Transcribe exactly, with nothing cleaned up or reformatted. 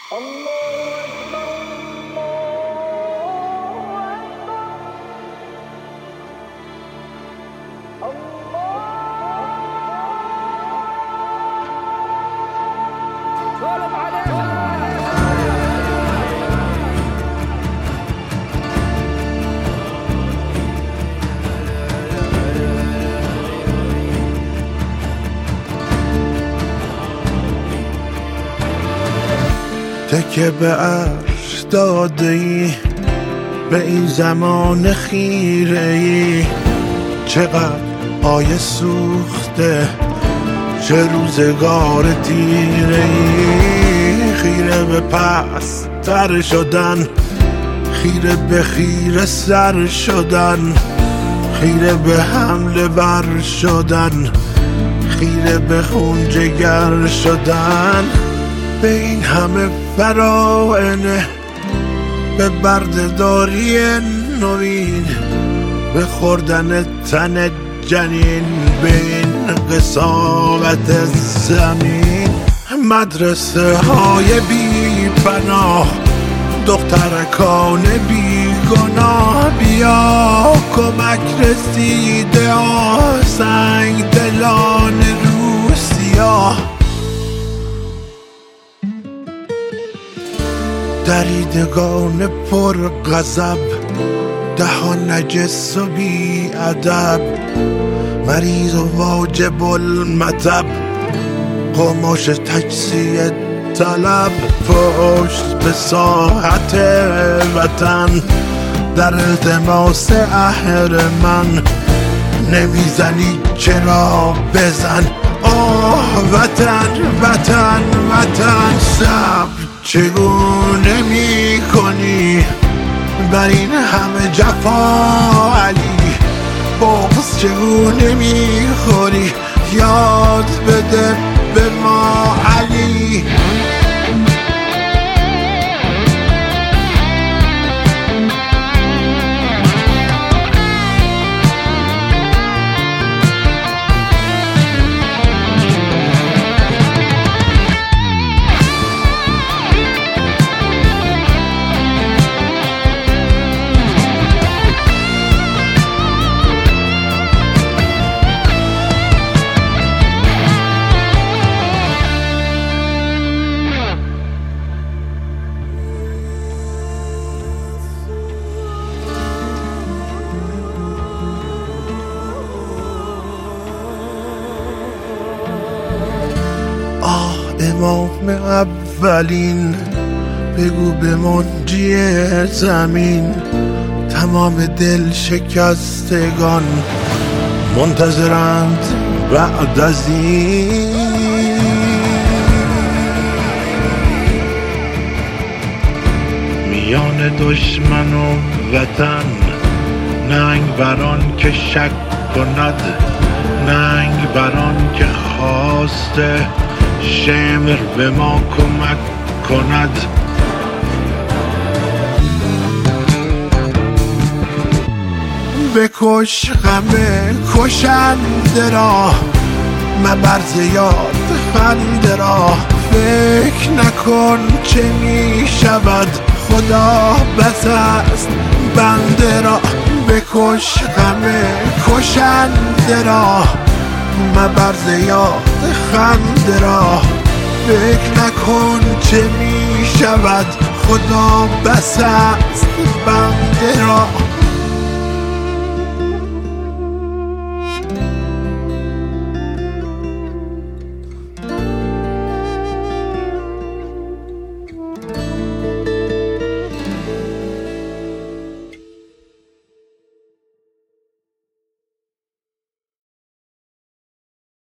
تکه به عرش داده ای به این زمان خیره ای، چقدر آیه سوخته چه روزگار تیره ای. خیره به پس تر شدن، خیره به خیره سر شدن، خیره به حمله بر شدن، خیره به خون جگر شدن. به این همه فراعنه، به بردهداری نوین، به خوردن تن جنین، به این قساوت زمین. مدرسه های بی پناه، دخترکان بی گناه، بیا کمک رسیده آه، سنگ دلان روسیا. دریدگان پر غضب، دهان نجس و بی ادب، مریض و واجب المطب، قماش تجزیه طلب. پشت به ساحت وطن، در التماس اهرمن، نمیزنی چرا بزن. آه وطن وطن وطن، صبر چگونه می کنی بر این همه جفا علی؟ بغض چگونه می خوری؟ یاد بده به ما علی. امام اولین، بگو به منجی زمین، تمام دل شکستگان منتظرند بعد از این. میان دشمن و وطن، ننگ بران که شک کند، ننگ بران که خواسته شمر به ما کمک کند. بکش غم کشنده را، مبر زیاد خنده را، فکر نکن چه می شود، خدا بس است بنده را. بکش غم کشنده را، مبر زیاد خنده را، فکر نکن چه می شود، خدا بس است